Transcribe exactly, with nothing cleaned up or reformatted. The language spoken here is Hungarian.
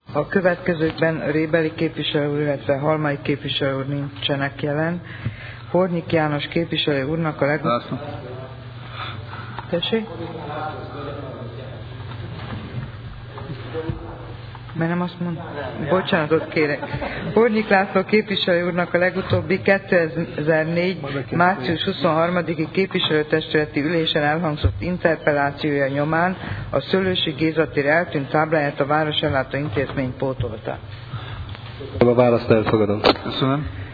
A következőkben Rébeli képviselő úr, illetve Halmai képviselő úr nincsenek jelen. Hornyik János képviselő úrnak a leg... Tessék? Mert nem azt mondom. Bocsánatot kérek. Hornyik László képviselő úrnak a legutóbbi kétezer-négy. március huszonharmadiki képviselőtestületi ülésen elhangzott interpellációja nyomán a Szőlősi Géza tér eltűnt tábláját a Városellátó Intézmény pótolta. A választ elfogadom. Köszönöm.